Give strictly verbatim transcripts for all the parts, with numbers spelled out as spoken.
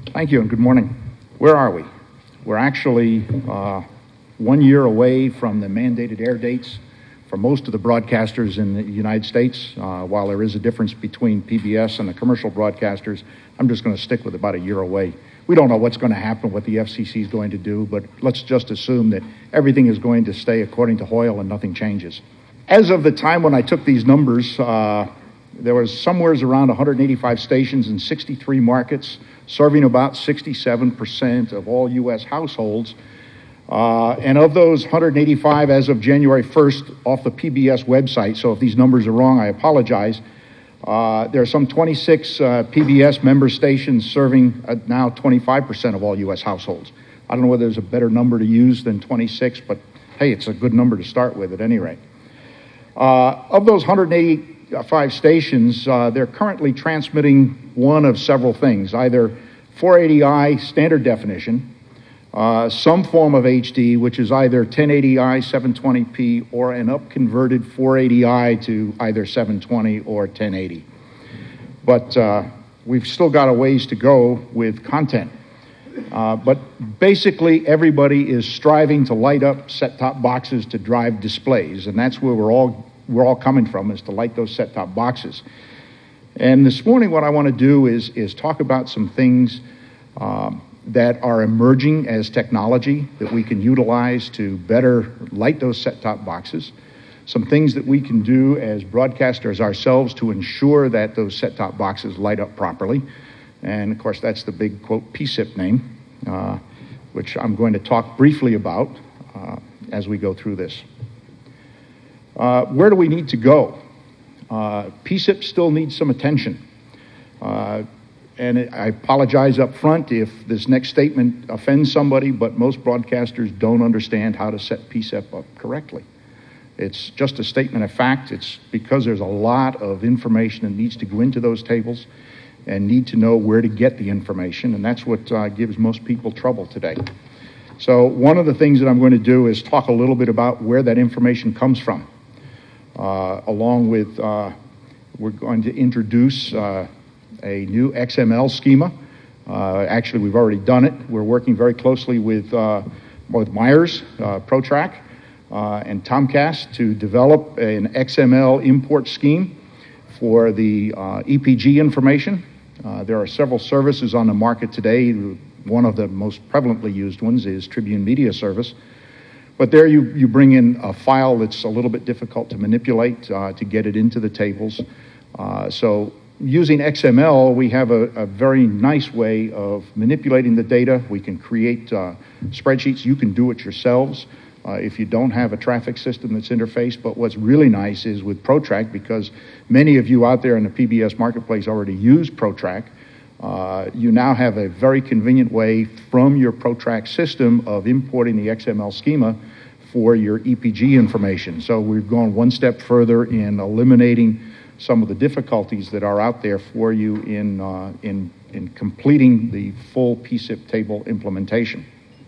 Thank you and good morning. Where are we? We're actually uh, one year away from the mandated air dates for most of the broadcasters in the United States. Uh, while there is a difference between P B S and the commercial broadcasters, I'm just going to stick with about a year away. We don't know what's going to happen, what the F C C is going to do, but let's just assume that everything is going to stay according to Hoyle and nothing changes. As of the time when I took these numbers, uh, there was somewhere around one hundred eighty-five stations in sixty-three markets, serving about sixty-seven percent of all U S households. Uh, and of those one hundred eighty-five as of January first off the P B S website, so if these numbers are wrong, I apologize. Uh, there are some twenty-six uh, P B S member stations serving uh, now twenty-five percent of all U S households. I don't know whether there's a better number to use than twenty-six, but hey, it's a good number to start with at any rate. Uh, of those one hundred eighty-five stations, uh, they're currently transmitting one of several things, either four eighty i standard definition, uh, some form of H D, which is either ten eighty i, seven twenty p, or an up-converted four eighty i to either seven twenty or ten eighty. But uh, we've still got a ways to go with content. Uh, but basically, everybody is striving to light up set-top boxes to drive displays, and that's where we're all we're all coming from, is to light those set-top boxes. And this morning, what I want to do is is talk about some things um, that are emerging as technology that we can utilize to better light those set-top boxes. Some things that we can do as broadcasters ourselves to ensure that those set-top boxes light up properly. And of course, that's the big, quote, P S I P name, uh, which I'm going to talk briefly about uh, as we go through this. Uh, where do we need to go? Uh, P S I P still needs some attention. Uh, and it, I apologize up front if this next statement offends somebody, but most broadcasters don't understand how to set P S I P up correctly. It's just a statement of fact. It's because there's a lot of information that needs to go into those tables and need to know where to get the information, and that's what uh, gives most people trouble today. So one of the things that I'm going to do is talk a little bit about where that information comes from. Uh, along with, uh, we're going to introduce uh, a new X M L schema. Uh, actually, we've already done it. We're working very closely with, uh, with Myers, uh, ProTrack, uh, and Tomcast to develop an X M L import scheme for the uh, E P G information. Uh, there are several services on the market today. One of the most prevalently used ones is Tribune Media Service. But there you, you bring in a file that's a little bit difficult to manipulate uh, to get it into the tables. Uh, so using X M L, we have a, a very nice way of manipulating the data. We can create uh, spreadsheets. You can do it yourselves uh, if you don't have a traffic system that's interfaced. But what's really nice is with ProTrack, because many of you out there in the P B S marketplace already use ProTrack, uh, you now have a very convenient way from your ProTrack system of importing the X M L schema for your E P G information. So we've gone one step further in eliminating some of the difficulties that are out there for you in, uh, in, in completing the full P S I P table implementation.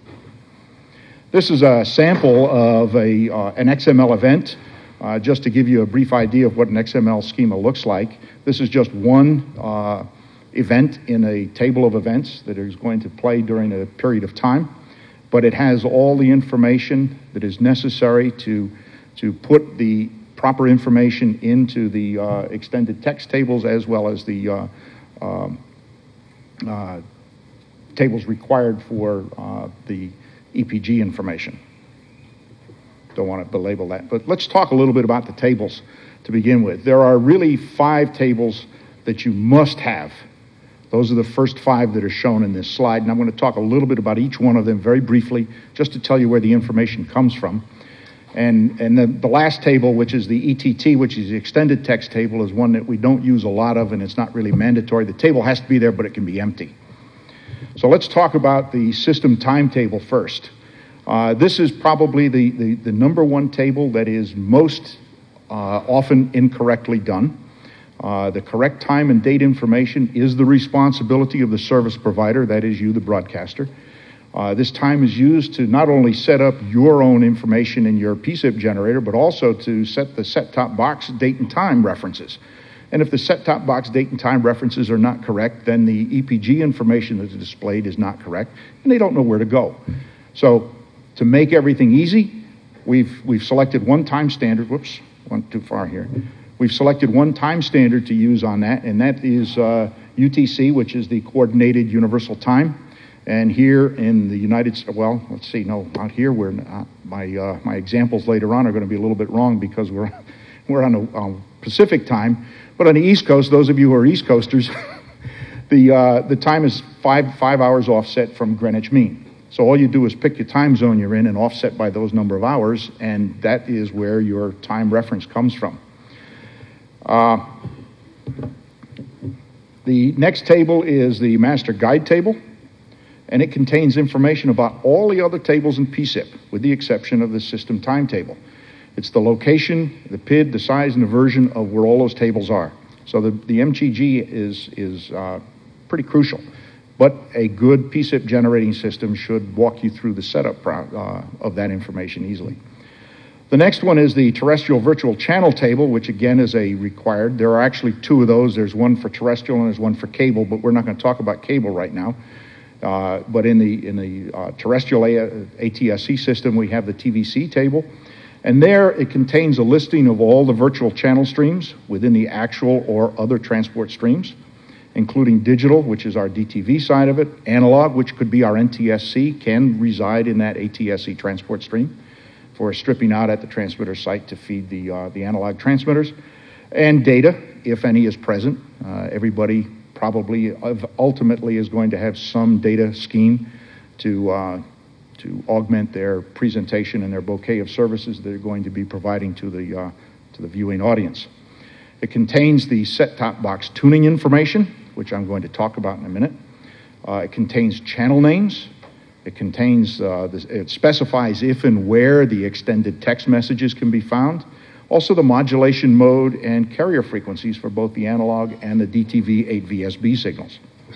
This is a sample of a, uh, an X M L event, uh, just to give you a brief idea of what an X M L schema looks like. This is just one uh, event in a table of events that is going to play during a period of time, but it has all the information that is necessary to, to put the proper information into the uh, extended text tables as well as the uh, um, uh, tables required for uh, the E P G information. Don't want to belabor that, but let's talk a little bit about the tables to begin with. There are really five tables that you must have. Those are the first five that are shown in this slide, and I'm going to talk a little bit about each one of them very briefly, just to tell you where the information comes from. And, and the, the last table, which is the E T T, which is the extended text table, is one that we don't use a lot of, and it's not really mandatory. The table has to be there, but it can be empty. So let's talk about the system timetable first. Uh, this is probably the, the, the number one table that is most uh, often incorrectly done. Uh, the correct time and date information is the responsibility of the service provider, that is you, the broadcaster. Uh, this time is used to not only set up your own information in your P S I P generator, but also to set the set-top box date and time references. And if the set-top box date and time references are not correct, then the E P G information that is displayed is not correct, and they don't know where to go. So to make everything easy, we've, we've selected one time standard. Whoops, went too far here. We've selected one time standard to use on that, and that is uh, U T C, which is the Coordinated Universal Time. And here in the United States, well, let's see, no, out here, we're not, my, uh, my examples later on are going to be a little bit wrong because we're, we're on a um, Pacific time. But on the East Coast, those of you who are East Coasters, the, uh, the time is five, five hours offset from Greenwich Mean. So all you do is pick your time zone you're in and offset by those number of hours, and that is where your time reference comes from. Uh, the next table is the master guide table, and it contains information about all the other tables in P S I P, with the exception of the system timetable. It's the location, the P I D, the size, and the version of where all those tables are. So the, the M G G is, is uh, pretty crucial. But a good P S I P generating system should walk you through the setup uh, of that information easily. The next one is the terrestrial virtual channel table, which again is a required. There are actually two of those. There's one for terrestrial and there's one for cable, but we're not going to talk about cable right now. Uh, but in the, in the uh, terrestrial A T S C system, we have the T V C table. And there it contains a listing of all the virtual channel streams within the actual or other transport streams, including digital, which is our D T V side of it, analog, which could be our N T S C, can reside in that A T S C transport stream for stripping out at the transmitter site to feed the, uh, the analog transmitters, and data, if any is present. Uh, everybody probably ultimately is going to have some data scheme to uh, to augment their presentation and their bouquet of services they're going to be providing to the, uh, to the viewing audience. It contains the set-top box tuning information, which I'm going to talk about in a minute. Uh, it contains channel names. It contains, uh, this, it specifies if and where the extended text messages can be found. Also the modulation mode and carrier frequencies for both the analog and the D T V eight V S B signals.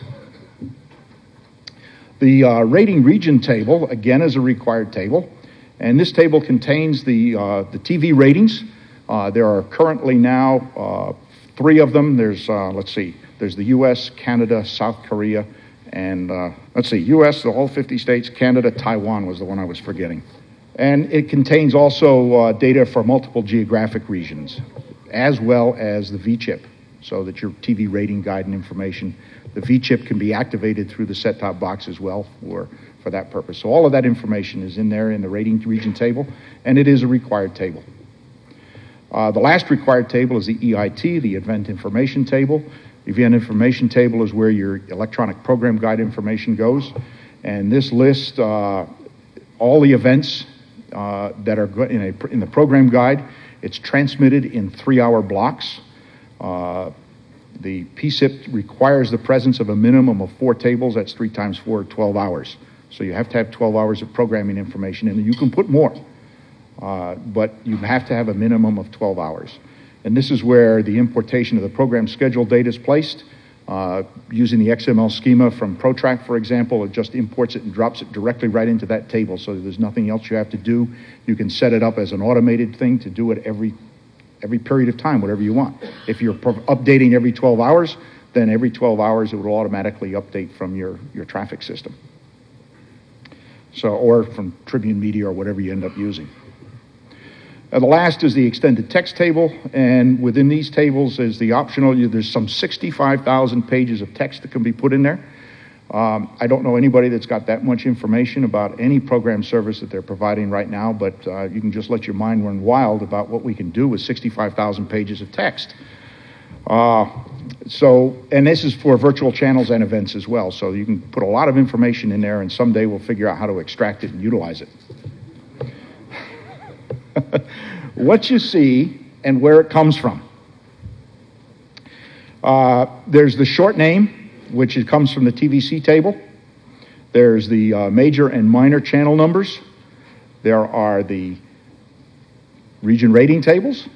The uh, rating region table, again, is a required table, and this table contains the, uh, the T V ratings. Uh, there are currently now uh, three of them. There's, uh, let's see, there's the U S, Canada, South Korea, and uh, let's see, U S, all fifty states, Canada, Taiwan was the one I was forgetting. And it contains also uh, data for multiple geographic regions, as well as the V chip, so that your T V rating guide and information, the V chip can be activated through the set-top box as well for, for that purpose. So all of that information is in there in the rating region table, and it is a required table. Uh, the last required table is the E I T, the Event Information Table. The Event Information Table is where your electronic program guide information goes, and this lists uh, all the events uh, that are in, a, in the program guide. It's transmitted in three-hour blocks. Uh, the P S I P requires the presence of a minimum of four tables. That's three times four, twelve hours. So you have to have twelve hours of programming information in there. You can put more, uh, but you have to have a minimum of twelve hours. And this is where the importation of the program schedule data is placed. Uh, using the X M L schema from ProTrack, for example, it just imports it and drops it directly right into that table, so there's nothing else you have to do. You can set it up as an automated thing to do it every every period of time, whatever you want. If you're updating every twelve hours, then every twelve hours it will automatically update from your, your traffic system. So, or from Tribune Media or whatever you end up using. Uh, the last is the extended text table, and within these tables is the optional, there's some sixty-five thousand pages of text that can be put in there. Um, I don't know anybody that's got that much information about any program service that they're providing right now, but uh, you can just let your mind run wild about what we can do with sixty-five thousand pages of text. Uh, so, and this is for virtual channels and events as well, so you can put a lot of information in there, and someday we'll figure out how to extract it and utilize it. What you see and where it comes from. Uh, there's the short name, which it comes from the T V C table. There's the uh, major and minor channel numbers. There are the region rating tables.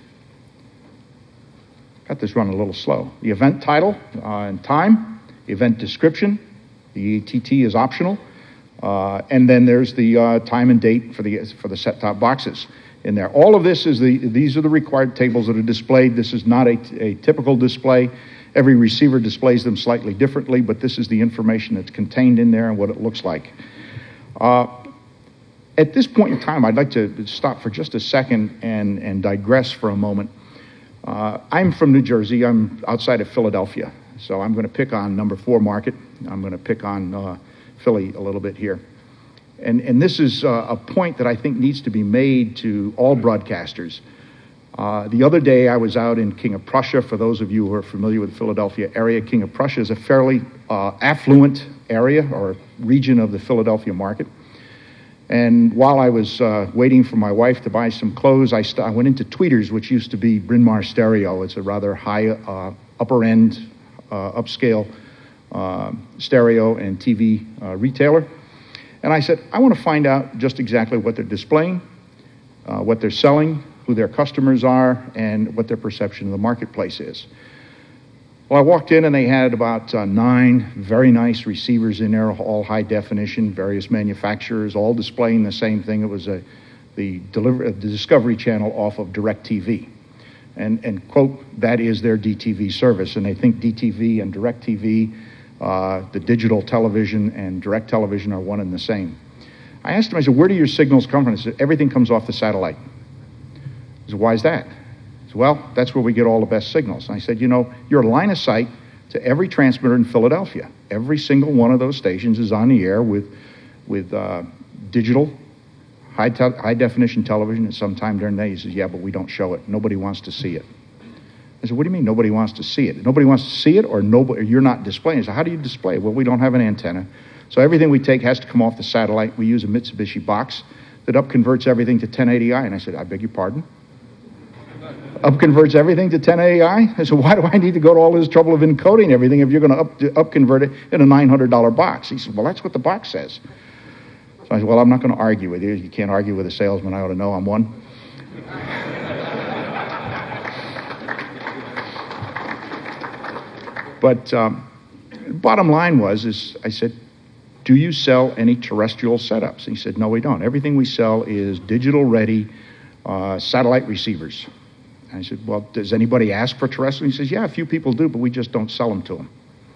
Got this running a little slow. The event title uh, and time, event description. The E T T is optional. Uh, and then there's the uh, time and date for the, for the set-top boxes. in there. All of this is the, these are the required tables that are displayed. This is not a, a typical display. Every receiver displays them slightly differently, but this is the information that's contained in there and what it looks like. Uh, at this point in time, I'd like to stop for just a second and, and digress for a moment. Uh, I'm from New Jersey. I'm outside of Philadelphia, so I'm going to pick on number four market. I'm going to pick on uh, Philly a little bit here. And, and this is uh, a point that I think needs to be made to all broadcasters. Uh, the other day I was out in King of Prussia. For those of you who are familiar with the Philadelphia area, King of Prussia is a fairly uh, affluent area or region of the Philadelphia market. And while I was uh, waiting for my wife to buy some clothes, I, st- I went into Tweeters, which used to be Bryn Mawr Stereo. It's a rather high, uh, upper-end, uh, upscale uh, stereo and T V uh, retailer. And I said, I want to find out just exactly what they're displaying, uh, what they're selling, who their customers are, and what their perception of the marketplace is. Well, I walked in and they had about uh, nine very nice receivers in there, all high definition, various manufacturers, all displaying the same thing. It was a, the, deliver, the Discovery Channel off of DirecTV. And, and quote, that is their D T V service. And they think D T V and DirecTV, uh, the digital television and direct television are one and the same. I asked him, I said, where do your signals come from? He said, everything comes off the satellite. I said, why is that? He said, well, that's where we get all the best signals. And I said, you know, your line of sight to every transmitter in Philadelphia. Every single one of those stations is on the air with, with uh, digital, high, te- high definition television, and sometime during the day he says, yeah, but we don't show it. Nobody wants to see it. I said, what do you mean nobody wants to see it? Nobody wants to see it, or nobody, or you're not displaying it? So how do you display it? Well, we don't have an antenna. So everything we take has to come off the satellite. We use a Mitsubishi box that upconverts everything to ten eighty i. And I said, I beg your pardon? Upconverts everything to ten eighty i? I said, why do I need to go to all this trouble of encoding everything if you're going to up, upconvert it in a nine hundred dollars box? He said, well, that's what the box says. So I said, well, I'm not going to argue with you. You can't argue with a salesman. I ought to know I'm one. But um, bottom line was, is I said, do you sell any terrestrial setups? And he said, no, we don't. Everything we sell is digital-ready uh, satellite receivers. And I said, well, does anybody ask for terrestrial? He says, yeah, a few people do, but we just don't sell them to them.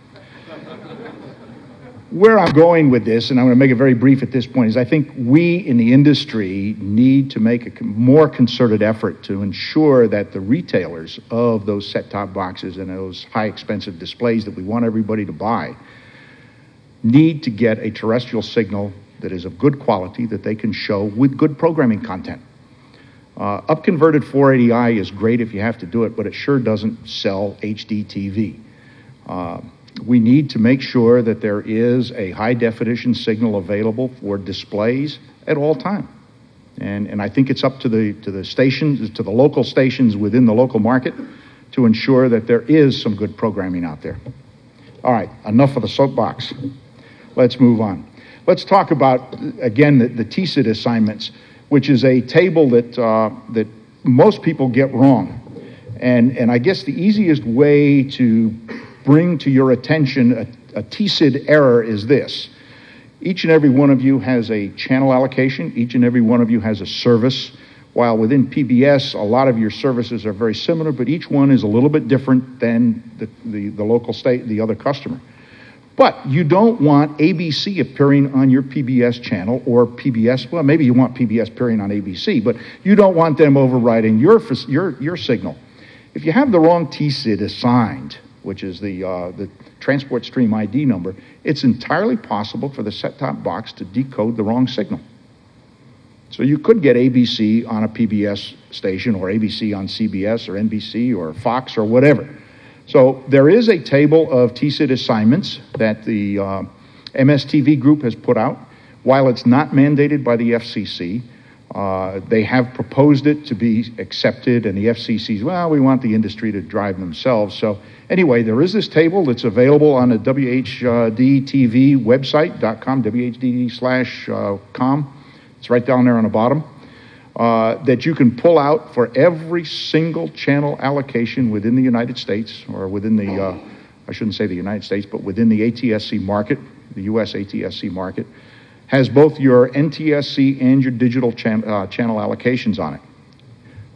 Where I'm going with this, and I'm going to make it very brief at this point, is I think we in the industry need to make a more concerted effort to ensure that the retailers of those set-top boxes and those high expensive displays that we want everybody to buy need to get a terrestrial signal that is of good quality that they can show with good programming content. Uh, upconverted four eighty i is great if you have to do it, but it sure doesn't sell H D T V. Uh, we need to make sure that there is a high definition signal available for displays at all time. And, and I think it's up to the, to the stations, to the local stations within the local market to ensure that there is some good programming out there. All right, enough of the soapbox. Let's move on. Let's talk about, again, the, the T S I D assignments, which is a table that, uh, that most people get wrong. And, and I guess the easiest way to bring to your attention a, a T S I D error is this. Each and every one of you has a channel allocation. Each and every one of you has a service. While within P B S, a lot of your services are very similar, but each one is a little bit different than the, the, the local state, the other customer. But you don't want A B C appearing on your P B S channel, or P B S, well, maybe you want P B S appearing on A B C, but you don't want them overriding your, your, your signal. If you have the wrong T S I D assigned, which is the, uh, the transport stream I D number, it's entirely possible for the set-top box to decode the wrong signal. So you could get A B C on a P B S station, or A B C on C B S, or N B C, or Fox, or whatever. So there is a table of T S I D assignments that the uh, M S T V group has put out. While it's not mandated by the F C C, uh, they have proposed it to be accepted, and the F C C's, well, we want the industry to drive themselves. So anyway, there is this table that's available on the W H D T V website, .com, W H D T slash com. It's right down there on the bottom, uh, that you can pull out for every single channel allocation within the United States, or within the, uh, I shouldn't say the United States, but within the A T S C market, the U S A T S C market, has both your N T S C and your digital chan- uh, channel allocations on it.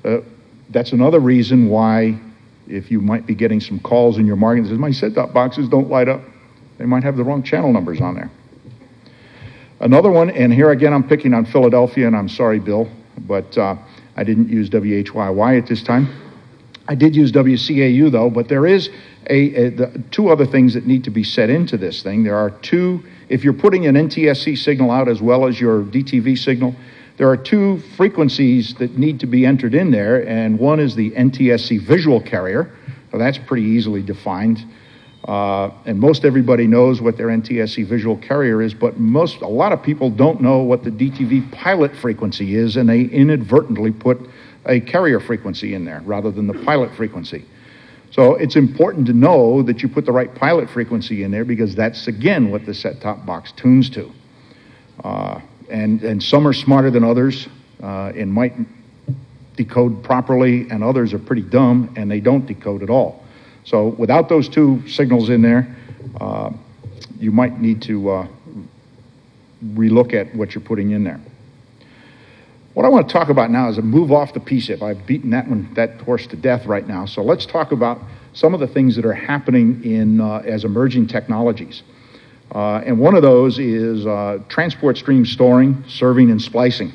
Uh, that's another reason why, if you might be getting some calls in your market that says, my set-top boxes don't light up, they might have the wrong channel numbers on there. Another one, and here again I'm picking on Philadelphia, and I'm sorry, Bill, but uh, I didn't use W H Y Y at this time. I did use W C A U, though, but there is a, a the, two other things that need to be set into this thing. There are two, if you're putting an N T S C signal out as well as your D T V signal, there are two frequencies that need to be entered in there, and one is the N T S C visual carrier. So that's pretty easily defined. Uh, and most everybody knows what their N T S C visual carrier is, but most, a lot of people don't know what the D T V pilot frequency is, and they inadvertently put a carrier frequency in there rather than the pilot frequency. So it's important to know that you put the right pilot frequency in there, because that's, again, what the set-top box tunes to. Uh, and, and some are smarter than others uh, and might decode properly, and others are pretty dumb and they don't decode at all. So without those two signals in there, uh, you might need to uh, relook at what you're putting in there. What I want to talk about now is a move off the P S I P. I've beaten that one, that horse to death right now. So let's talk about some of the things that are happening in uh, as emerging technologies. Uh, and one of those is uh, transport stream storing, serving, and splicing.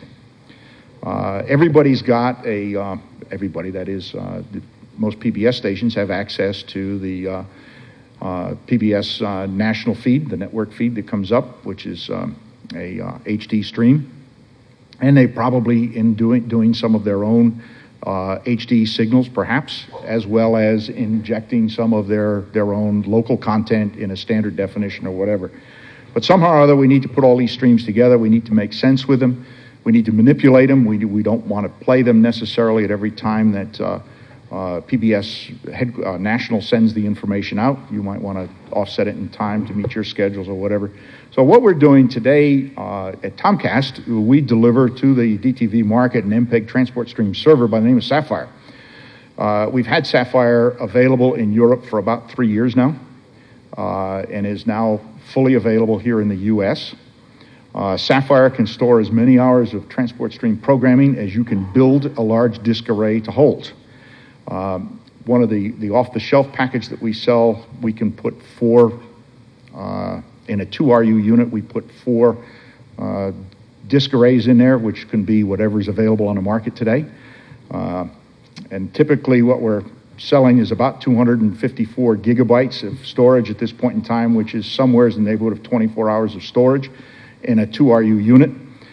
Uh, everybody's got a, uh, everybody that is, uh, most P B S stations have access to the uh, uh, P B S uh, national feed, the network feed that comes up, which is um, a uh, H D stream. And they probably, in doing, doing some of their own uh, H D signals, perhaps, as well as injecting some of their, their own local content in a standard definition or whatever. But somehow or other, we need to put all these streams together. We need to make sense with them. We need to manipulate them. We, we don't want to play them necessarily at every time that uh, uh, P B S head, uh, National sends the information out. You might want to offset it in time to meet your schedules or whatever. So what we're doing today uh, at Tomcast, we deliver to the D T V market an M P E G transport stream server by the name of Sapphire. Uh, we've had Sapphire available in Europe for about three years now, uh, and is now fully available here in the U S. Uh, Sapphire can store as many hours of transport stream programming as you can build a large disk array to hold. Um, one of the, the off-the-shelf package that we sell, we can put four, uh, in a two R U unit, we put four uh, disk arrays in there, which can be whatever's available on the market today. Uh, and typically what we're selling is about two hundred fifty-four gigabytes of storage at this point in time, which is somewhere in the neighborhood of twenty-four hours of storage in a two R U unit.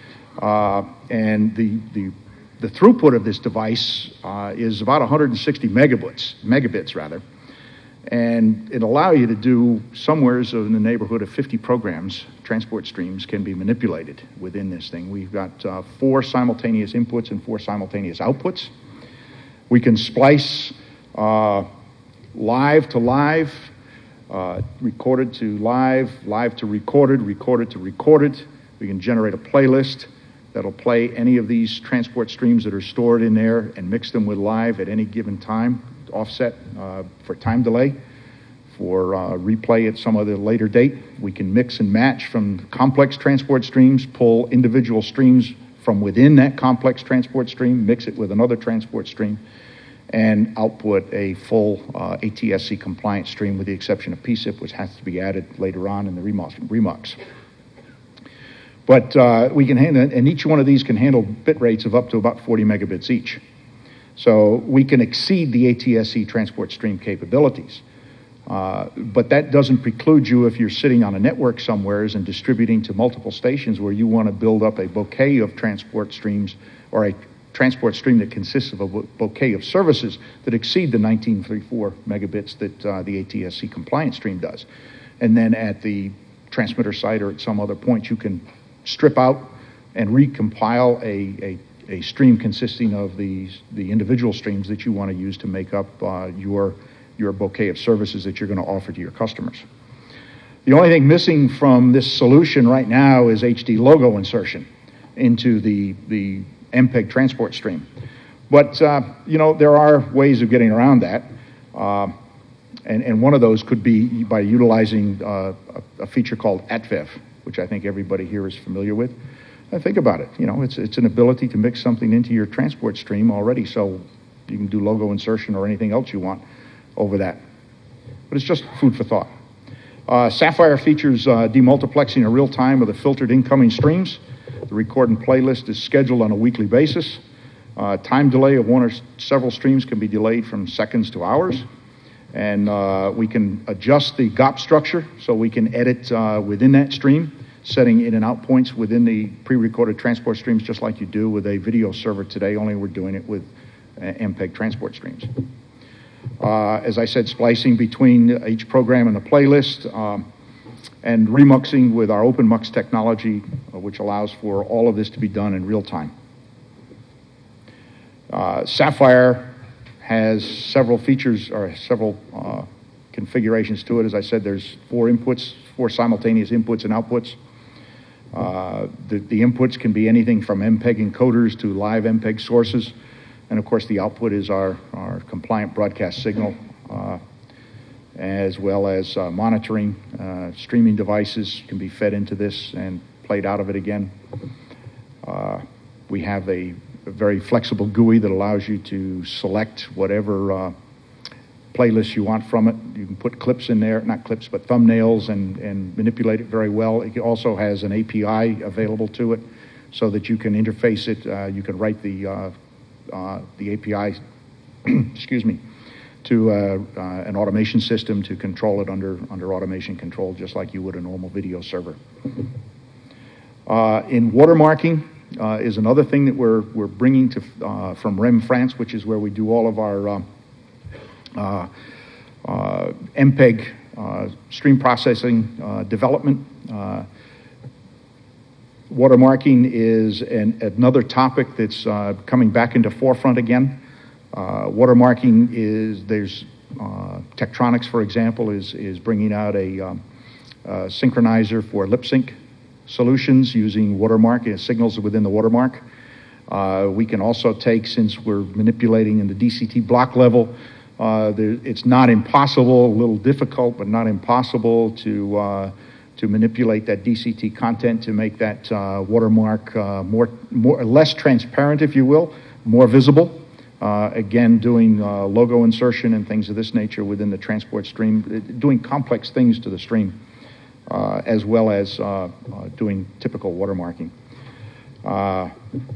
Uh, and the, the The throughput of this device uh, is about one hundred sixty megabits, megabits rather, and it allows you to do somewheres in the neighborhood of fifty programs. Transport streams can be manipulated within this thing. We've got uh, four simultaneous inputs and four simultaneous outputs. We can splice uh, live to live, uh, recorded to live, live to recorded, recorded to recorded. We can generate a playlist that'll play any of these transport streams that are stored in there and mix them with live at any given time, offset uh, for time delay, for uh, replay at some other later date. We can mix and match from complex transport streams, pull individual streams from within that complex transport stream, mix it with another transport stream, and output a full uh, A T S C compliant stream, with the exception of P S I P, which has to be added later on in the remux. But uh, we can handle, and each one of these can handle bit rates of up to about forty megabits each. So we can exceed the A T S C transport stream capabilities. Uh, but that doesn't preclude you, if you're sitting on a network somewheres and distributing to multiple stations, where you want to build up a bouquet of transport streams, or a transport stream that consists of a bouquet of services that exceed the nineteen thirty-four megabits that uh, the A T S C compliant stream does. And then at the transmitter site or at some other point, you can strip out and recompile a, a, a stream consisting of the, the individual streams that you want to use to make up uh, your, your bouquet of services that you're going to offer to your customers. The only thing missing from this solution right now is H D logo insertion into the, the M P E G transport stream. But, uh, you know, there are ways of getting around that. Uh, and, and one of those could be by utilizing uh, a, a feature called A T V E V, which I think everybody here is familiar with. Uh, think about it. You know, it's it's an ability to mix something into your transport stream already, so you can do logo insertion or anything else you want over that. But it's just food for thought. Uh, Sapphire features uh, demultiplexing in real time of the filtered incoming streams. The record and playlist is scheduled on a weekly basis. Uh, time delay of one or s- several streams can be delayed from seconds to hours. And uh, we can adjust the G O P structure so we can edit uh, within that stream, setting in and out points within the pre-recorded transport streams just like you do with a video server today, only we're doing it with uh, M P E G transport streams. Uh, as I said, splicing between each program and the playlist, um, and remuxing with our OpenMux technology, uh, which allows for all of this to be done in real time. Uh, Sapphire has several features or several uh, configurations to it. As I said, there's four inputs, four simultaneous inputs and outputs. Uh, the, the inputs can be anything from M P E G encoders to live M P E G sources. And of course, the output is our, our compliant broadcast signal, uh, as well as uh, monitoring. Uh, streaming devices can be fed into this and played out of it again. Uh, we have a, a very flexible G U I that allows you to select whatever uh, playlist you want from it. You can put clips in there, not clips, but thumbnails, and, and manipulate it very well. It also has an A P I available to it so that you can interface it. Uh, you can write the uh, Uh, the A P I, excuse me, to uh, uh, an automation system to control it under under automation control, just like you would a normal video server. Uh, in watermarking uh, is another thing that we're we're bringing to uh, from REM France, which is where we do all of our uh, uh, uh, M P E G uh, stream processing uh, development. Uh, Watermarking is an, another topic that's uh, coming back into forefront again. Uh, watermarking is, there's uh, Tektronix, for example, is, is bringing out a, um, a synchronizer for lip sync solutions using watermark, uh, signals within the watermark. Uh, we can also take, since we're manipulating in the D C T block level, uh, there, it's not impossible, a little difficult, but not impossible to uh, to manipulate that D C T content to make that uh, watermark uh, more, more, less transparent, if you will, more visible. Uh, again, doing uh, logo insertion and things of this nature within the transport stream, doing complex things to the stream, uh, as well as uh, uh, doing typical watermarking. Uh,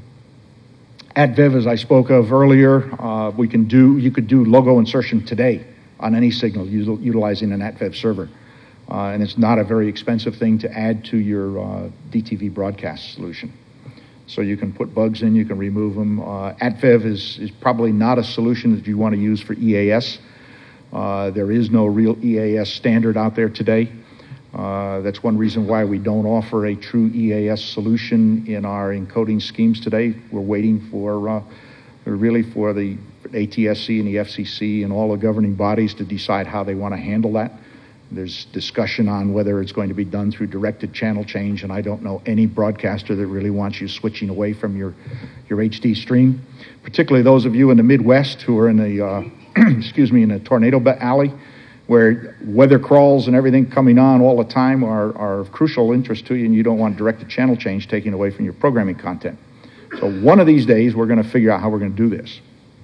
At Viv, as I spoke of earlier, uh, we can do, you could do logo insertion today on any signal util- utilizing an A T V E V server. Uh, and it's not a very expensive thing to add to your uh, D T V broadcast solution. So you can put bugs in, you can remove them. Uh, A T V E V is, is probably not a solution that you want to use for E A S. Uh, there is no real E A S standard out there today. Uh, that's one reason why we don't offer a true E A S solution in our encoding schemes today. We're waiting for uh, really for the A T S C and the F C C and all the governing bodies to decide how they want to handle that. There's discussion on whether it's going to be done through directed channel change, and I don't know any broadcaster that really wants you switching away from your, your H D stream, particularly those of you in the Midwest who are in the, uh, excuse me, in a tornado alley, where weather crawls and everything coming on all the time are, are of crucial interest to you, and you don't want directed channel change taken away from your programming content. So one of these days, we're going to figure out how we're going to do this.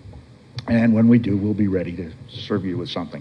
And when we do, we'll be ready to serve you with something.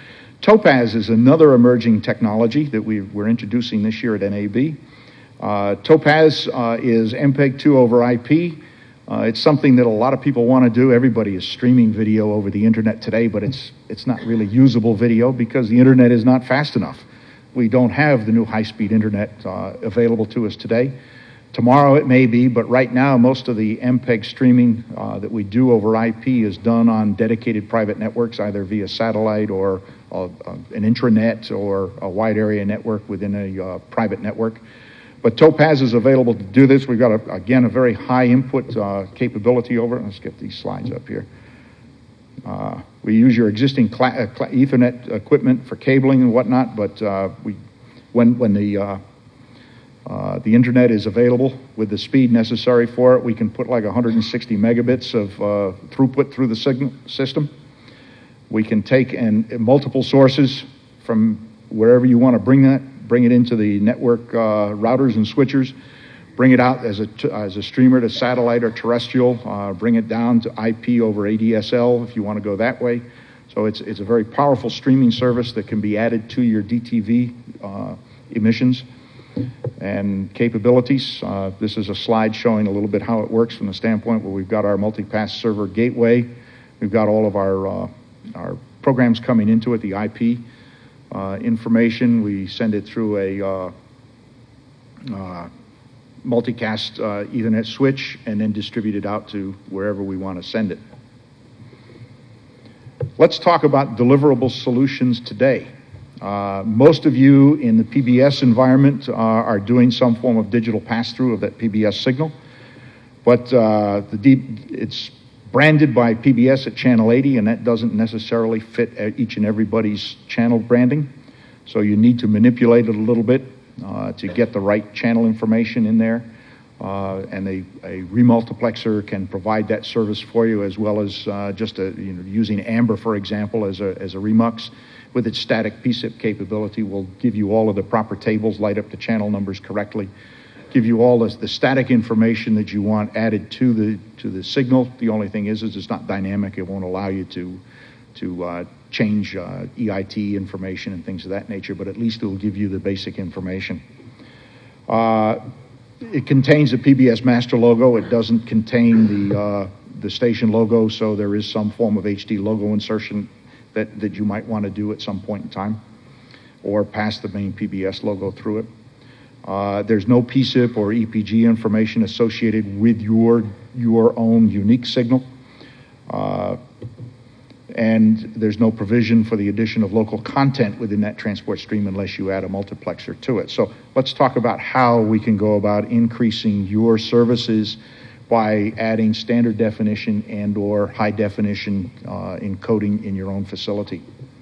Topaz is another emerging technology that we, we're introducing this year at N A B. Uh, Topaz uh, is M P E G two over I P. Uh, it's something that a lot of people want to do. Everybody is streaming video over the internet today, but it's, it's not really usable video because the internet is not fast enough. We don't have the new high-speed internet uh, available to us today. Tomorrow it may be, but right now most of the M P E G streaming uh, that we do over I P is done on dedicated private networks, either via satellite or uh, an intranet or a wide area network within a uh, private network. But Topaz is available to do this. We've got, a, again, a very high input uh, capability over it. Let's get these slides up here. Uh, we use your existing cla uh, cla Ethernet equipment for cabling and whatnot, but uh, we, when, when the uh, Uh, the internet is available with the speed necessary for it, we can put like one hundred sixty megabits of uh, throughput through the signal system. We can take and uh, multiple sources from wherever you want to bring that, bring it into the network uh, routers and switchers. bring it out as a, as a streamer to satellite or terrestrial, uh, bring it down to I P over A D S L if you want to go that way. So it's, it's a very powerful streaming service that can be added to your D T V uh, emissions and capabilities. Uh, this is a slide showing a little bit how it works from the standpoint where we've got our multipass server gateway. We've got all of our, uh, our programs coming into it, the I P uh, information. We send it through a uh, uh, multicast uh, Ethernet switch and then distribute it out to wherever we want to send it. Let's talk about deliverable solutions today. Uh, most of you in the P B S environment uh, are doing some form of digital pass-through of that P B S signal, but uh, the D it's branded by P B S at channel eighty, and that doesn't necessarily fit each and everybody's channel branding. So you need to manipulate it a little bit uh, to get the right channel information in there. Uh, and a, a remultiplexer can provide that service for you, as well as uh, just a, you know, using Amber, for example, as a, as a remux with its static P SIP capability will give you all of the proper tables, light up the channel numbers correctly, give you all this, the static information that you want added to the to the signal. The only thing is, is it's not dynamic. It won't allow you to to uh, change uh, E I T information and things of that nature, but at least it will give you the basic information. Uh, it contains a P B S master logo. It doesn't contain the uh, the station logo, so there is some form of H D logo insertion that, that you might want to do at some point in time, or pass the main P B S logo through it. Uh, there's no P SIP or E P G information associated with your, your own unique signal. Uh, and there's no provision for the addition of local content within that transport stream unless you add a multiplexer to it. So let's talk about how we can go about increasing your services by adding standard definition and or high definition uh, encoding in your own facility.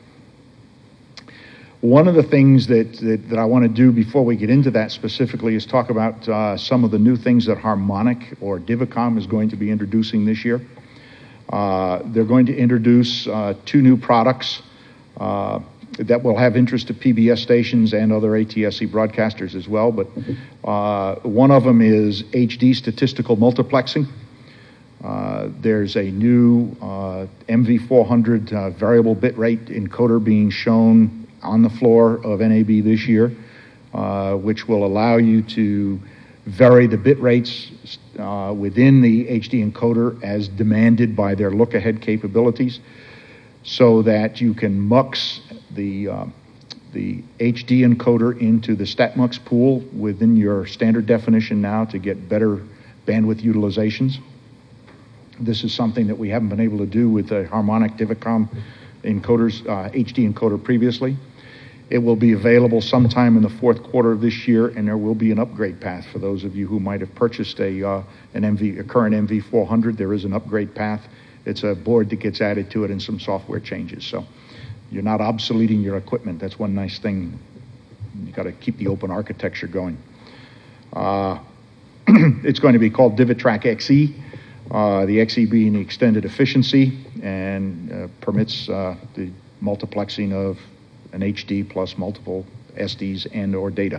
One of the things that, that, that I want to do before we get into that specifically is talk about uh, some of the new things that Harmonic or Divicom is going to be introducing this year. Uh, they're going to introduce uh, two new products uh, that will have interest to P B S stations and other A T S C broadcasters as well, but uh, one of them is H D statistical multiplexing. Uh, there's a new uh, M V four hundred uh, variable bitrate encoder being shown on the floor of N A B this year, uh, which will allow you to vary the bit rates uh, within the H D encoder as demanded by their look-ahead capabilities, so that you can mux the uh, the H D encoder into the StatMux pool within your standard definition now to get better bandwidth utilizations. This is something that we haven't been able to do with the Harmonic Divicom encoders, uh, H D encoder previously. It will be available sometime in the fourth quarter of this year, and there will be an upgrade path for those of you who might have purchased a uh, an M V, a current M V four hundred. There is an upgrade path. It's a board that gets added to it and some software changes. So you're not obsoleting your equipment. That's one nice thing. You got to keep the open architecture going. Uh, it's going to be called DiviTrack X E. Uh, the X E being the extended efficiency and uh, permits uh, the multiplexing of an H D plus multiple S Ds and or data.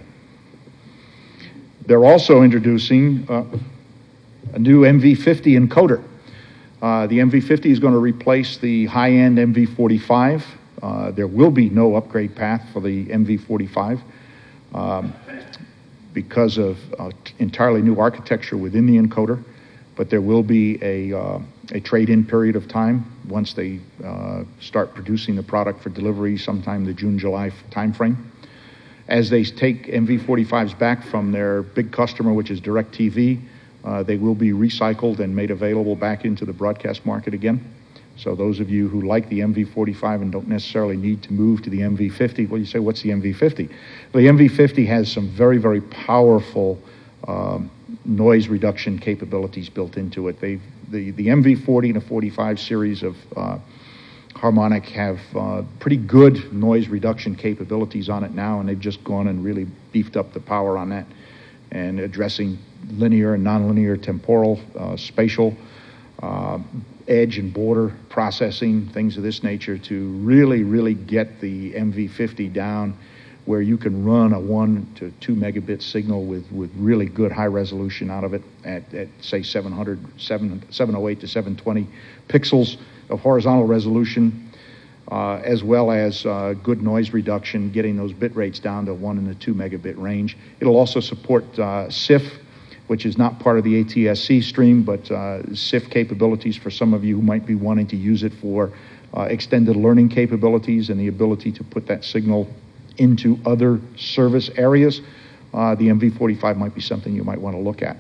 They're also introducing uh, a new M V fifty encoder. Uh, the M V fifty is going to replace the high-end M V forty-five. Uh, there will be no upgrade path for the M V forty-five um, because of uh, entirely new architecture within the encoder, but there will be a, uh, a trade-in period of time once they uh, start producing the product for delivery sometime the June, July timeframe. As they take M V forty-fives back from their big customer, which is DirecTV, Uh, they will be recycled and made available back into the broadcast market again. So those of you who like the M V forty-five and don't necessarily need to move to the M V fifty, well, you say, what's the M V fifty? Well, the M V fifty has some very, very powerful um, noise reduction capabilities built into it. They, the, the M V forty and the forty-five series of uh, Harmonic have uh, pretty good noise reduction capabilities on it now, and they've just gone and really beefed up the power on that and addressing linear and nonlinear temporal, uh, spatial, uh, edge and border processing, things of this nature to really, really get the M V fifty down where you can run a one to two megabit signal with, with really good high resolution out of it at, at say seven hundred, seven oh eight to seven twenty pixels of horizontal resolution, uh, as well as uh, good noise reduction, getting those bit rates down to one and the two megabit range. It'll also support uh, S I F, which is not part of the A T S C stream, but uh, S I F capabilities for some of you who might be wanting to use it for uh, extended learning capabilities and the ability to put that signal into other service areas. Uh, the M V forty-five might be something you might want to look at.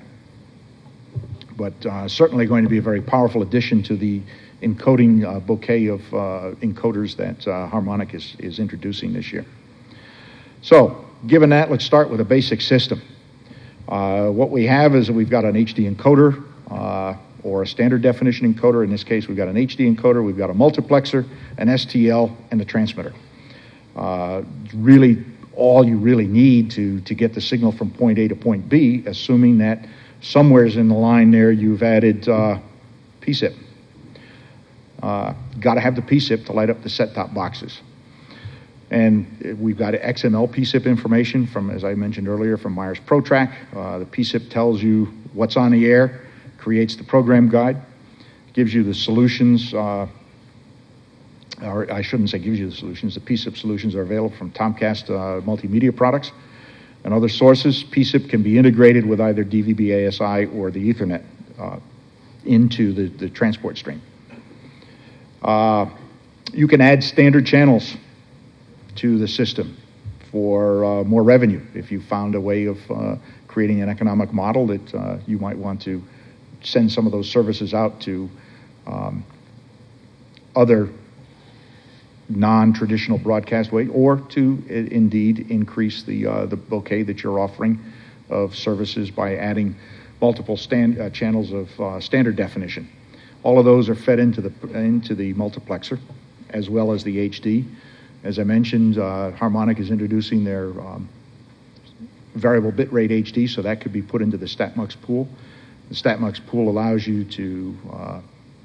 But uh, certainly going to be a very powerful addition to the encoding uh, bouquet of uh, encoders that uh, Harmonic is, is introducing this year. So, given that, let's start with a basic system. Uh, what we have is we've got an H D encoder uh, or a standard definition encoder. In this case, we've got an H D encoder, we've got a multiplexer, an S T L, and a transmitter. Uh, really, all you really need to, to get the signal from point A to point B, assuming that somewheres in the line there you've added uh, P SIP. Uh, got to have the P SIP to light up the set-top boxes. And we've got X M L P SIP information from, as I mentioned earlier, from Myers ProTrack. Uh, the P SIP tells you what's on the air, creates the program guide, gives you the solutions, uh, or I shouldn't say gives you the solutions, the P SIP solutions are available from Tomcast uh, multimedia products and other sources. P SIP can be integrated with either D V B A S I or the Ethernet uh, into the, the transport stream. Uh, you can add standard channels to the system for uh, more revenue if you found a way of uh, creating an economic model that uh, you might want to send some of those services out to um, other non-traditional broadcast way, or to I- indeed increase the uh, the bouquet that you're offering of services by adding multiple stand, uh, channels of uh, standard definition. All of those are fed into the into the multiplexer, as well as the H D. As I mentioned, uh, Harmonic is introducing their um, variable bitrate H D, so that could be put into the StatMux pool. The StatMux pool allows you to uh,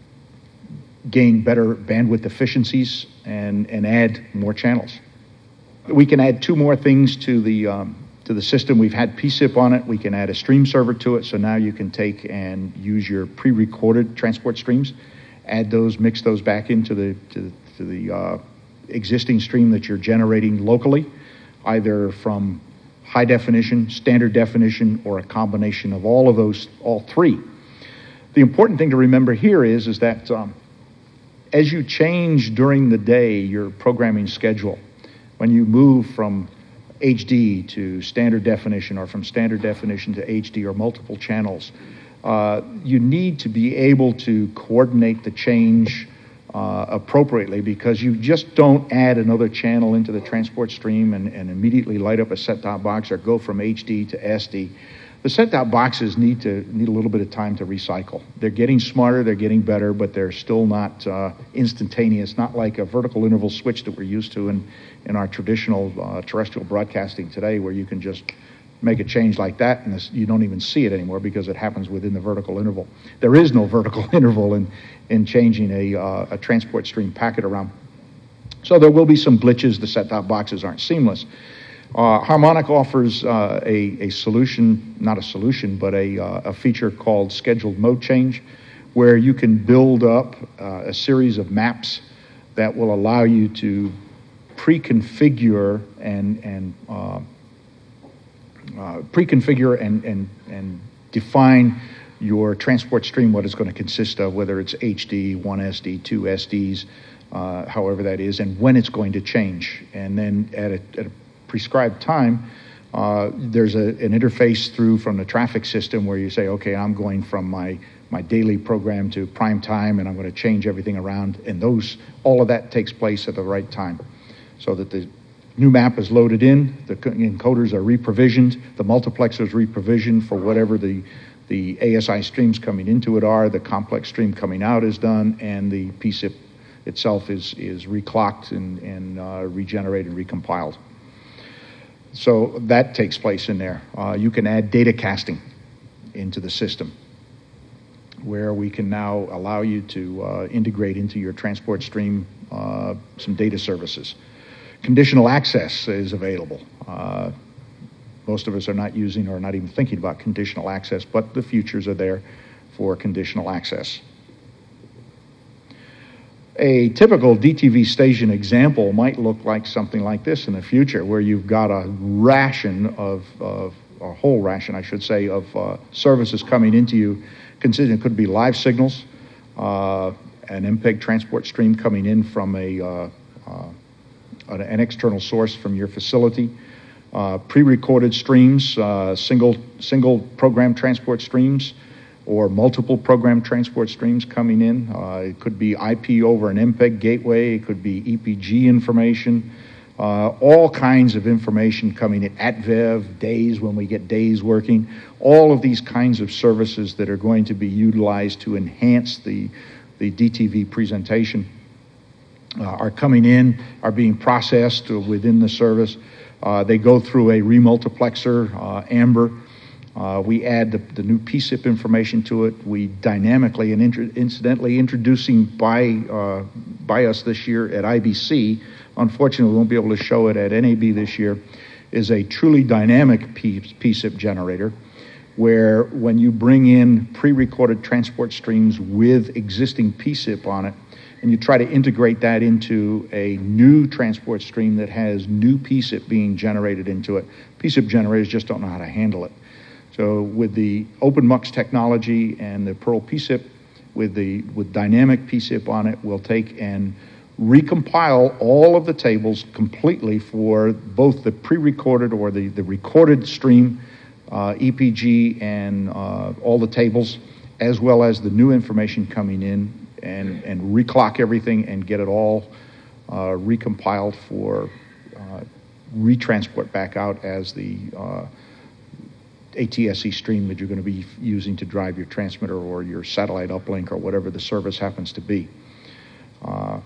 gain better bandwidth efficiencies and, and add more channels. We can add two more things to the um, to the system. We've had P SIP on it. We can add a stream server to it, so now you can take and use your pre-recorded transport streams, add those, mix those back into the to, to the uh, existing stream that you're generating locally, either from high definition, standard definition, or a combination of all of those, all three. The important thing to remember here is, is that um, as you change during the day your programming schedule, when you move from H D to standard definition or from standard definition to H D or multiple channels, uh, you need to be able to coordinate the change uh, appropriately, because you just don't add another channel into the transport stream and, and immediately light up a set-top box or go from H D to S D. The set-top boxes need to need a little bit of time to recycle. They're getting smarter, they're getting better, but they're still not uh, instantaneous, not like a vertical interval switch that we're used to in, in our traditional uh, terrestrial broadcasting today, where you can just make a change like that and this, you don't even see it anymore because it happens within the vertical interval. There is no vertical interval in, in changing a, uh, a transport stream packet around. So there will be some glitches. The set-top boxes aren't seamless. Uh, Harmonic offers uh, a, a solution, not a solution, but a, uh, a feature called scheduled mode change, where you can build up uh, a series of maps that will allow you to pre-configure and, and uh, uh, pre-configure and, and, and define your transport stream, what it's going to consist of, whether it's H D, one S D, two S Ds, uh, however that is, and when it's going to change. And then at a, at a prescribed time, uh, there's a, an interface through from the traffic system where you say, okay, I'm going from my, my daily program to prime time, and I'm going to change everything around, and those, all of that takes place at the right time, so that the new map is loaded in, the encoders are reprovisioned, the multiplexer is reprovisioned for whatever the, the A S I streams coming into it are, the complex stream coming out is done, and the P SIP itself is, is reclocked and, and uh, regenerated, recompiled. So that takes place in there. Uh, you can add data casting into the system, where we can now allow you to uh, integrate into your transport stream uh, some data services. Conditional access is available. Uh, most of us are not using or not even thinking about conditional access, but the futures are there for conditional access. A typical D T V station example might look like something like this in the future, where you've got a ration of, of a whole ration, I should say, of uh, services coming into you. Consider it could be live signals, uh, an M P E G transport stream coming in from a uh, uh, an external source from your facility, uh, pre-recorded streams, uh, single single program transport streams, or multiple program transport streams coming in. Uh, it could be I P over an M P E G gateway. It could be E P G information. Uh, all kinds of information coming in, at V E V, days when we get days working. All of these kinds of services that are going to be utilized to enhance the, the D T V presentation uh, are coming in, are being processed within the service. Uh, they go through a remultiplexer, uh, Amber. Uh, we add the, the new P SIP information to it. We dynamically and inter incidentally introducing by, uh, by us this year at I B C, unfortunately we won't be able to show it at N A B this year, is a truly dynamic P SIP generator, where when you bring in pre-recorded transport streams with existing P SIP on it, and you try to integrate that into a new transport stream that has new P SIP being generated into it, P SIP generators just don't know how to handle it. So with the OpenMux technology and the Pearl P SIP, with the with dynamic P SIP on it, we'll take and recompile all of the tables completely for both the pre-recorded or the, the recorded stream, uh, E P G, and uh, all the tables, as well as the new information coming in, and, and reclock everything and get it all uh, recompiled for uh, retransport back out as the uh, A T S C stream that you're going to be using to drive your transmitter or your satellite uplink or whatever the service happens to be. Uh,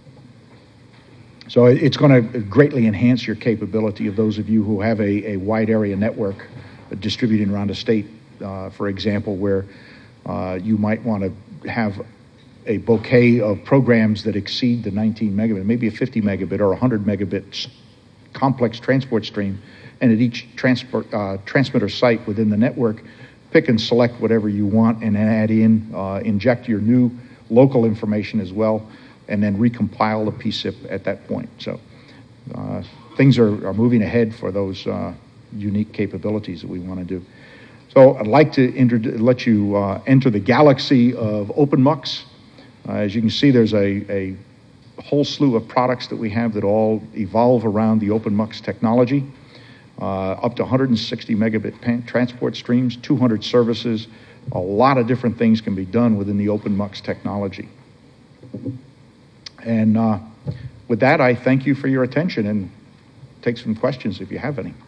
so it's going to greatly enhance your capability of those of you who have a, a wide area network uh, distributing around a state, uh, for example, where uh, you might want to have a bouquet of programs that exceed the nineteen megabit, maybe a fifty megabit or one hundred megabit complex transport stream, and at each transport uh, transmitter site within the network, pick and select whatever you want and add in, uh, inject your new local information as well, and then recompile the P SIP at that point. So uh, things are, are moving ahead for those uh, unique capabilities that we want to do. So I'd like to let you uh, enter the galaxy of OpenMux. Uh, as you can see, there's a, a whole slew of products that we have that all evolve around the OpenMux technology. Uh, up to one hundred sixty megabit transport streams, two hundred services. A lot of different things can be done within the OpenMux technology. And uh, with that, I thank you for your attention and take some questions if you have any.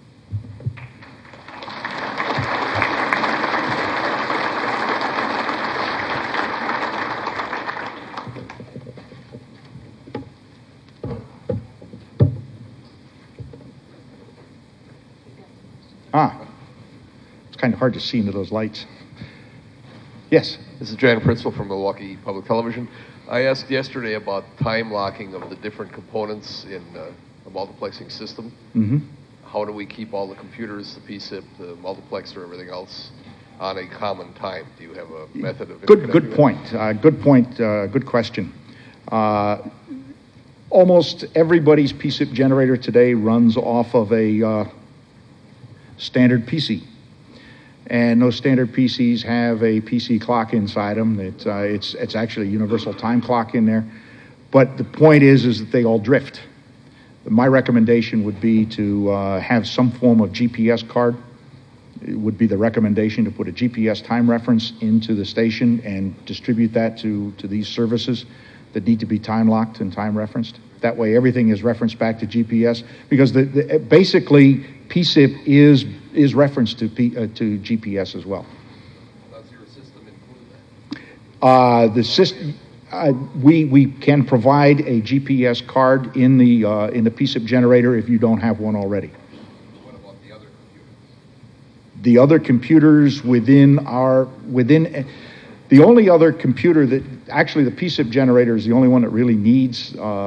Ah, it's kind of hard to see into those lights. Yes? This is Jan Pritzl from Milwaukee Public Television. I asked yesterday about time locking of the different components in uh, the multiplexing system. Mm-hmm. How do we keep all the computers, the P SIP, the multiplexer, everything else on a common time? Do you have a method of Good, good point. Uh, good point. Uh, good question. Uh, almost everybody's P SIP generator today runs off of a uh, standard P C. And those standard P Cs have a P C clock inside them. It, uh, it's, it's actually a universal time clock in there. But the point is, is that they all drift. My recommendation would be to uh, have some form of G P S card. It would be the recommendation to put a G P S time reference into the station and distribute that to, to these services that need to be time locked and time referenced. That way everything is referenced back to G P S, because the, the, basically P SIP is is referenced to P, uh, to G P S as well. Does your system include that? Uh, the system, uh, we we can provide a G P S card in the uh, in the P SIP generator if you don't have one already. What about the other computers? The other computers within our within. The only other computer that, actually the P SIP generator is the only one that really needs uh,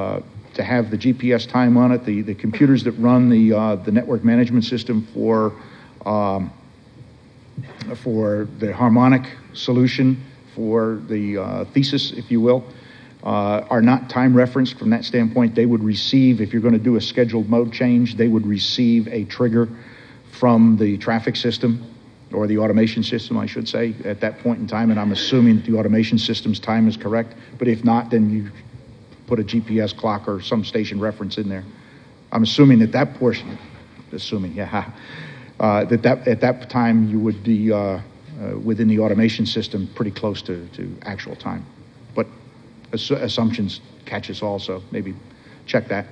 to have the G P S time on it. The, the computers that run the, uh, the network management system for, um, for the harmonic solution, for the uh, thesis, if you will, uh, are not time referenced from that standpoint. They would receive, if you're going to do a scheduled mode change, they would receive a trigger from the traffic system, or the automation system, I should say, at that point in time, and I'm assuming that the automation system's time is correct, but if not, then you put a G P S clock or some station reference in there. I'm assuming that that portion, assuming, yeah, uh, that, that at that time you would be uh, uh, within the automation system pretty close to, to actual time. But assu assumptions catch us all, so maybe check that.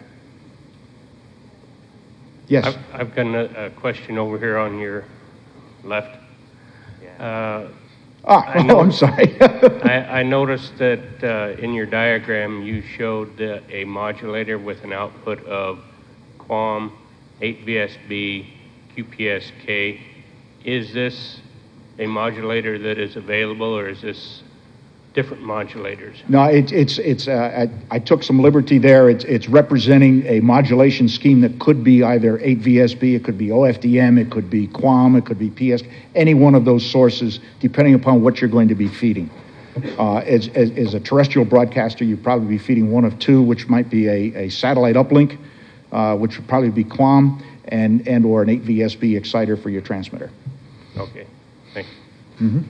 Yes? I've, I've got a, a question over here on your left. Uh, ah, oh, I'm sorry. I, I noticed that uh, in your diagram you showed uh, a modulator with an output of QAM, eight V S B, Q P S K. Is this a modulator that is available, or is this different modulators? No, it, it's, it's, uh, I, I took some liberty there. It's, it's representing a modulation scheme that could be either eight V S B, it could be O F D M, it could be QAM, it could be P S, any one of those sources, depending upon what you're going to be feeding. Uh, as, as, as a terrestrial broadcaster, you'd probably be feeding one of two, which might be a, a satellite uplink, uh, which would probably be QAM, and, and or an eight V S B exciter for your transmitter. Okay, thank you. Mm-hmm.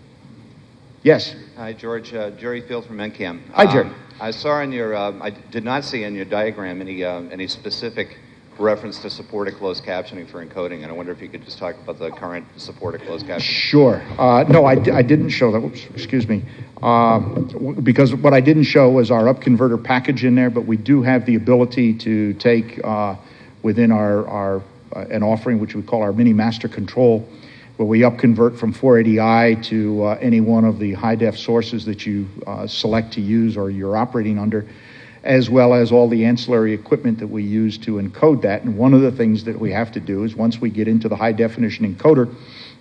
Yes. Hi, George. Uh, Jerry Field from NCAM. Hi, Jerry. Um, I saw in your, uh, I did not see in your diagram any uh, any specific reference to supported closed captioning for encoding, and I wonder if you could just talk about the current supported closed captioning. Sure. Uh, no, I, I didn't show that. Oops, excuse me. Uh, because what I didn't show was our upconverter package in there, but we do have the ability to take uh, within our, our uh, an offering which we call our mini master control, where we upconvert from four eighty i to uh, any one of the high-def sources that you uh, select to use or you're operating under, as well as all the ancillary equipment that we use to encode that. And one of the things that we have to do is once we get into the high-definition encoder,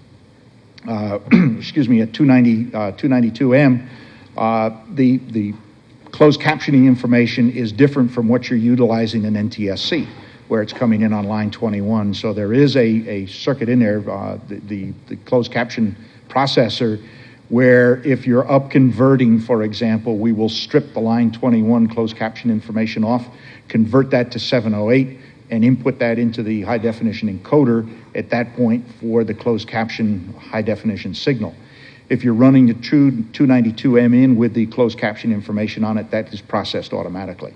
uh, excuse me, at two ninety, uh, two ninety-two M, uh, the, the closed captioning information is different from what you're utilizing in N T S C, where it's coming in on line twenty-one. So there is a, a circuit in there, uh, the, the, the closed caption processor, where if you're up converting, for example, we will strip the line twenty-one closed caption information off, convert that to seven oh eight, and input that into the high definition encoder at that point for the closed caption high definition signal. If you're running the true two ninety-two M in with the closed caption information on it, that is processed automatically.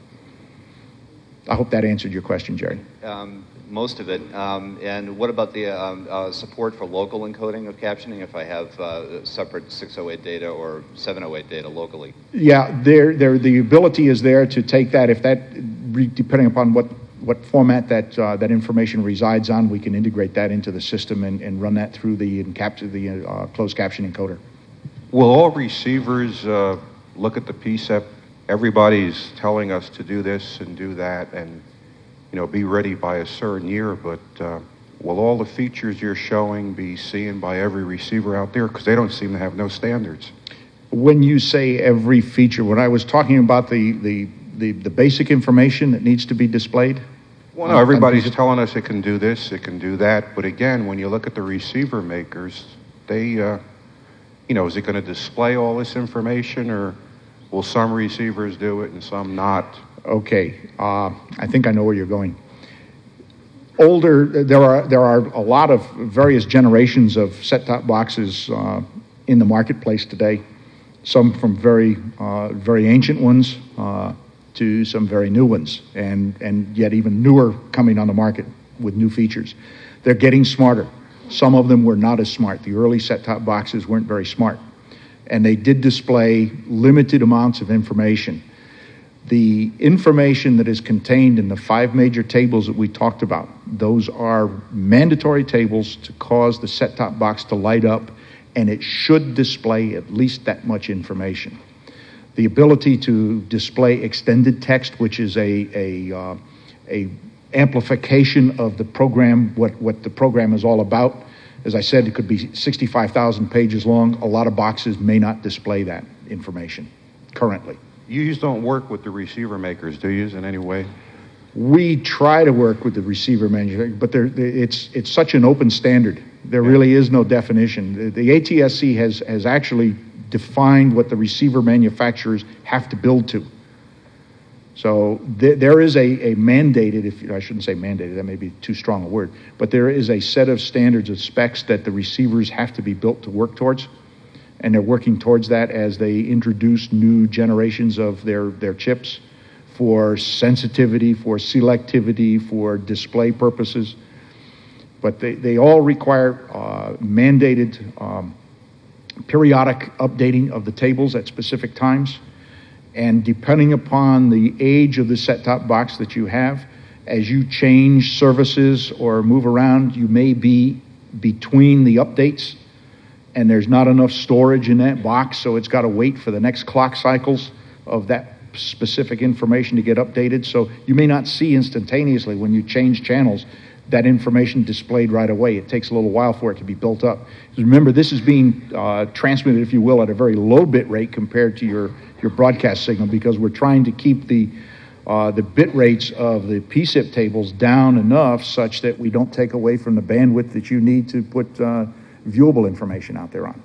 I hope that answered your question, Jerry. Um, most of it. Um, and what about the um, uh, support for local encoding of captioning if I have uh, separate six oh eight data or seven oh eight data locally? Yeah, there, there, the ability is there to take that. If that, depending upon what, what format that, uh, that information resides on, we can integrate that into the system and, and run that through the, capture the uh, closed caption encoder. Will all receivers uh, look at the P S E P? Everybody's telling us to do this and do that and, you know, be ready by a certain year, but uh, will all the features you're showing be seen by every receiver out there? Because they don't seem to have no standards. When you say every feature, when I was talking about the, the, the, the basic information that needs to be displayed? Well, no, everybody's telling us it can do this, it can do that, but again, when you look at the receiver makers, they, uh, you know, is it going to display all this information, or will some receivers do it and some not? Okay, uh, I think I know where you're going. Older, there are there are a lot of various generations of set-top boxes uh, in the marketplace today. Some from very uh, very ancient ones uh, to some very new ones, and and yet even newer coming on the market with new features. They're getting smarter. Some of them were not as smart. The early set-top boxes weren't very smart, and they did display limited amounts of information. The information that is contained in the five major tables that we talked about, those are mandatory tables to cause the set-top box to light up, and it should display at least that much information. The ability to display extended text, which is a, a, uh, a amplification of the program, what, what the program is all about. As I said, it could be sixty-five thousand pages long. A lot of boxes may not display that information currently. You just don't work with the receiver makers, do you, in any way? We try to work with the receiver manufacturer, but there, it's it's such an open standard. There Yeah. really is no definition. The, the A T S C has has actually defined what the receiver manufacturers have to build to. So th- there is a, a mandated, if I shouldn't say mandated, that may be too strong a word, but there is a set of standards of specs that the receivers have to be built to work towards, and they're working towards that as they introduce new generations of their, their chips for sensitivity, for selectivity, for display purposes. But they, they all require uh, mandated um, periodic updating of the tables at specific times. And depending upon the age of the set-top box that you have, as you change services or move around, you may be between the updates, and there's not enough storage in that box, so it's got to wait for the next clock cycles of that specific information to get updated. So you may not see instantaneously when you change channels that information displayed right away. It takes a little while for it to be built up. Remember, this is being uh, transmitted, if you will, at a very low bit rate compared to your, your broadcast signal, because we're trying to keep the uh, the bit rates of the P S I P tables down enough such that we don't take away from the bandwidth that you need to put uh, viewable information out there on.